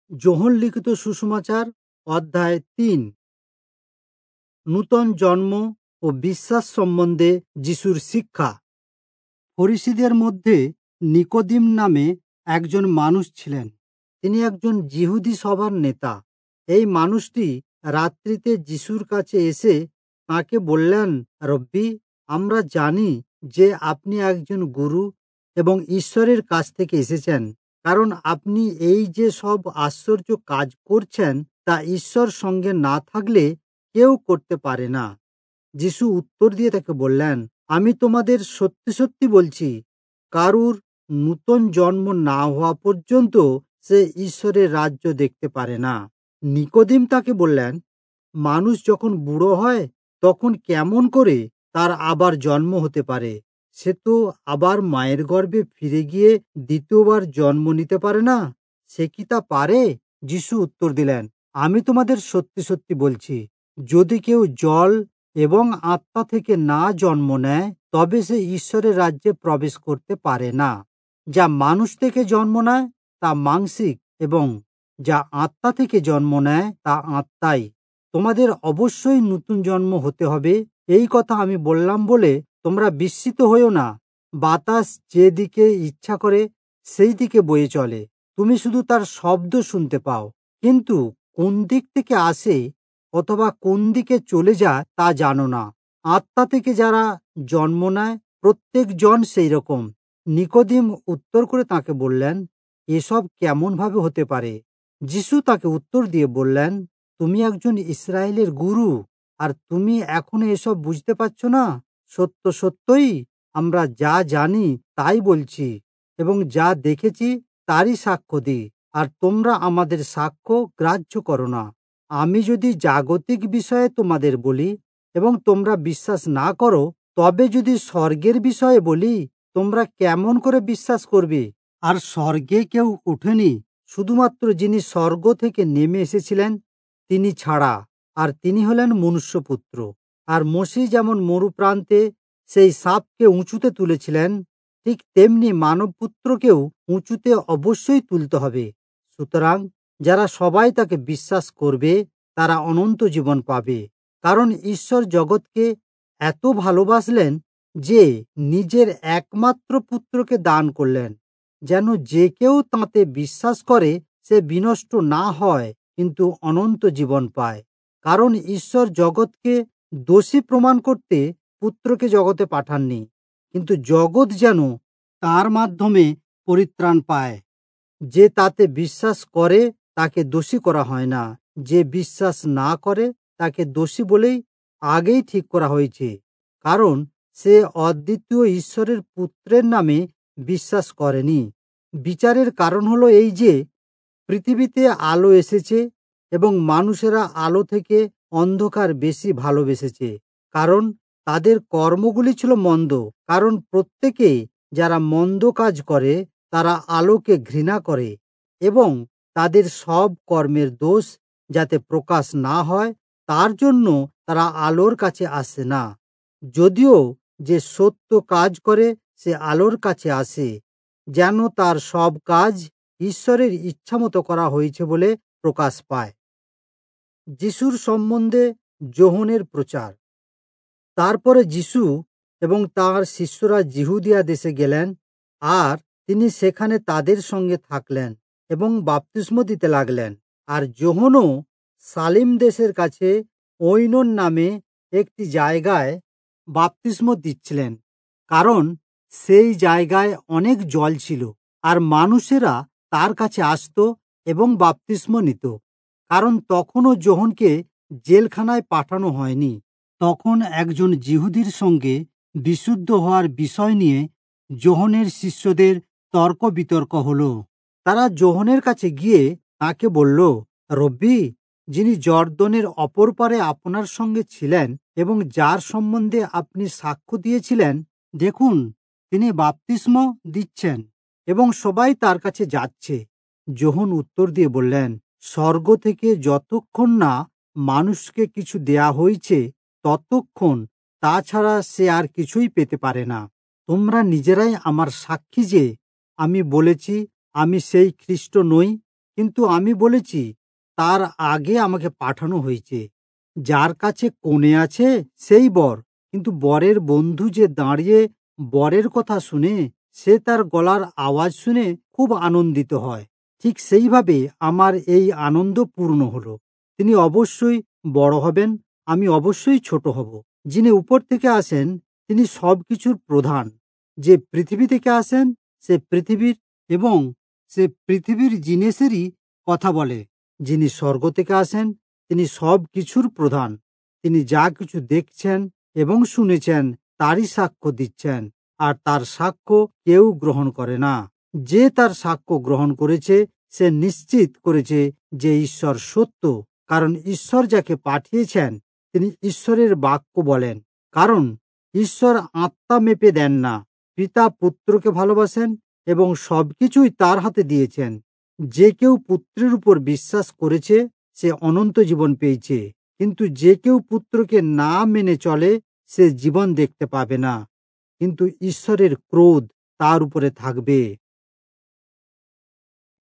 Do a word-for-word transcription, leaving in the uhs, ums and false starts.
যোহন লিখিত সুসমাচার অধ্যায় তিন। নূতন জন্ম ও বিশ্বাস সম্বন্ধে যিশুর শিক্ষা। ফরিসীদের মধ্যে নিকোদিম নামে একজন মানুষ ছিলেন। তিনি একজন যিহুদি সভার নেতা। এই মানুষটি রাত্রিতে যিশুর কাছে এসে তাঁকে বললেন, রব্বি, আমরা জানি যে আপনি একজন গুরু এবং ঈশ্বরের কাছ থেকে এসেছেন, কারণ আপনি এই যে সব আশ্চর্য কাজ করছেন তা ঈশ্বর সঙ্গে না থাকলে কেউ করতে পারে না। যিশু উত্তর দিয়ে তাকে বললেন, আমি তোমাদের সত্যি সত্যি বলছি, কারুর নূতন জন্ম না হওয়া পর্যন্ত সে ঈশ্বরের রাজ্য দেখতে পারে না। নিকোদিম তাকে বললেন, মানুষ যখন বুড়ো হয় তখন কেমন করে তার আবার জন্ম হতে পারে? সে তো আবার মায়ের গর্ভে ফিরে গিয়ে দ্বিতীয়বার জন্ম নিতে পারে না। সে কি তা পারে? যিশু উত্তর দিলেন, আমি তোমাদের সত্যি সত্যি বলছি, যদি কেউ জল এবং আত্মা থেকে না জন্ম নেয় তবে সে ঈশ্বরের রাজ্যে প্রবেশ করতে পারে না। যা মানুষ থেকে জন্ম নেয় তা মাংসিক, এবং যা আত্মা থেকে জন্ম নেয় তা আত্মাই। তোমাদের অবশ্যই নতুন জন্ম হতে হবে। এই কথা আমি বললাম বলে তোমরা বিস্মিত হইও না। বাতাস যেদিকে ইচ্ছা করে সেই দিকে বয়ে চলে, তুমি শুধু তার শব্দ শুনতে পাও, কিন্তু কোন দিক থেকে আসে অথবা কোন দিকে চলে যায় তা জানো না। আত্মা থেকে যারা জন্ম নেয় প্রত্যেক জন সেই রকম। নিকোদিম উত্তর করে তাকে বললেন, এসব কেমন ভাবে হতে পারে? যিশু তাকে উত্তর দিয়ে বললেন, তুমি একজন ইসরায়েলের গুরু, আর তুমি এখনো এসব বুঝতে পারছো না? সত্য সত্যই আমরা যা জানি তাই বলছি, এবং যা দেখেছি তারই সাক্ষ্য দিই, আর তোমরা আমাদের সাক্ষ্য গ্রাহ্য করো না। আমি যদি জাগতিক বিষয়ে তোমাদের বলি এবং তোমরা বিশ্বাস না করো, তবে যদি স্বর্গের বিষয়ে বলি তোমরা কেমন করে বিশ্বাস করবে? আর স্বর্গে কেউ ওঠেনি, শুধুমাত্র যিনি স্বর্গ থেকে নেমে এসেছিলেন তিনি ছাড়া, আর তিনি হলেন মনুষ্যপুত্র। আর মসিহ যেমন মরু প্রান্তে সেই সাপকে উঁচুতে তুলেছিলেন, ঠিক তেমনি মানবপুত্রকেও উঁচুতে অবশ্যই তুলতে হবে। সুতরাং যারা সবাই তাকে বিশ্বাস করবে তারা অনন্ত জীবন পাবে, কারণ ঈশ্বর জগৎকে এত ভালোবাসলেন যে নিজের একমাত্র পুত্রকে দান করলেন, যেন যে কেউ তাঁতে বিশ্বাস করে সে বিনষ্ট না হয় কিন্তু অনন্ত জীবন পায়। কারণ ঈশ্বর জগৎকে দোষী প্রমাণ করতে পুত্রকে জগতে পাঠাননি, কিন্তু জগৎ যেন তার মাধ্যমে পরিত্রাণ পায়। যে তাতে বিশ্বাস করে তাকে দোষী করা হয় না, যে বিশ্বাস না করে তাকে দোষী বলেই আগেই ঠিক করা হয়েছে, কারণ সে অদ্বিতীয় ঈশ্বরের পুত্রের নামে বিশ্বাস করেনি। বিচারের কারণ হলো এই যে পৃথিবীতে আলো এসেছে এবং মানুষেরা আলো থেকে অন্ধকার বেশি ভালোবেসেছে, কারণ তাদের কর্মগুলি ছিল মন্দ। কারণ প্রত্যেকে যারা মন্দ কাজ করে তারা আলোকে ঘৃণা করে, এবং তাদের সব কর্মের দোষ যাতে প্রকাশ না হয় তার জন্য তারা আলোর কাছে আসে না। যদিও যে সত্য কাজ করে সে আলোর কাছে আসে, যেন তার সব কাজ ঈশ্বরের ইচ্ছামতো করা হয়েছে বলে প্রকাশ পায়। যিশুর সম্বন্ধে যোহনের প্রচার। তারপরে যিশু এবং তাঁর শিষ্যরা জিহুদিয়া দেশে গেলেন, আর তিনি সেখানে তাদের সঙ্গে থাকলেন এবং বাপ্তিস্ম দিতে লাগলেন। আর যোহনও সালিম দেশের কাছে ঐনন নামে একটি জায়গায় বাপ্তিস্ম দিচ্ছিলেন, কারণ সেই জায়গায় অনেক জল ছিল, আর মানুষেরা তার কাছে আসত এবং বাপ্তিস্ম নিত, কারণ তখনও যোহনকে জেলখানায় পাঠানো হয়নি। তখন একজন যিহুদির সঙ্গে বিশুদ্ধ হওয়ার বিষয় নিয়ে যোহনের শিষ্যদের তর্ক বিতর্ক হলো। তারা যোহনের কাছে গিয়ে তাকে বলল, রব্বি, যিনি জর্দনের অপর পারে আপনার সঙ্গে ছিলেন এবং যার সম্বন্ধে আপনি সাক্ষ্য দিয়েছিলেন, দেখুন তিনি বাপ্তিস্ম দিচ্ছেন এবং সবাই তার কাছে যাচ্ছে। যোহন উত্তর দিয়ে বললেন, স্বর্গ থেকে যতক্ষণ না মানুষকে কিছু দেয়া হয়েছে ততক্ষণ, তাছাড়া সে আর কিছুই পেতে পারে না। তোমরা নিজেরাই আমার সাক্ষী যে আমি বলেছি আমি সেই খ্রিস্ট নই, কিন্তু আমি বলেছি, তার আগে আমাকে পাঠানো হয়েছে। যার কাছে কনে আছে সেই বর, কিন্তু বরের বন্ধু যে দাঁড়িয়ে বরের কথা শুনে, সে তার গলার আওয়াজ শুনে খুব আনন্দিত হয়। ঠিক সেইভাবে আমার এই আনন্দ পূর্ণ হলো। তিনি অবশ্যই বড় হবেন, আমি অবশ্যই ছোট হব। যিনি উপর থেকে আসেন তিনি সব কিছুর প্রধান। যে পৃথিবী থেকে আসেন সে পৃথিবীর এবং সে পৃথিবীর জিনিসেরই কথা বলে। যিনি স্বর্গ থেকে আসেন তিনি সব কিছুর প্রধান। তিনি যা কিছু দেখছেন এবং শুনেছেন তারই সাক্ষ্য দিচ্ছেন, আর তার সাক্ষ্য কেউ গ্রহণ করে না। যে তার সাক্ষ্য গ্রহণ করেছে সে নিশ্চিত করেছে যে ঈশ্বর সত্য, কারণ ঈশ্বর যাকে পাঠিয়েছেন তিনি ঈশ্বরের বাক্য বলেন। কারণ ঈশ্বর আত্মা মেপে দেন না। পিতা পুত্রকে ভালোবাসেন এবং সবকিছুই তার হাতে দিয়েছেন। যে কেউ পুত্রের উপর বিশ্বাস করেছে সে অনন্ত জীবন পেয়েছে, কিন্তু যে কেউ পুত্রকে না মেনে চলে সে জীবন দেখতে পাবে না, কিন্তু ঈশ্বরের ক্রোধ তার উপরে থাকবে।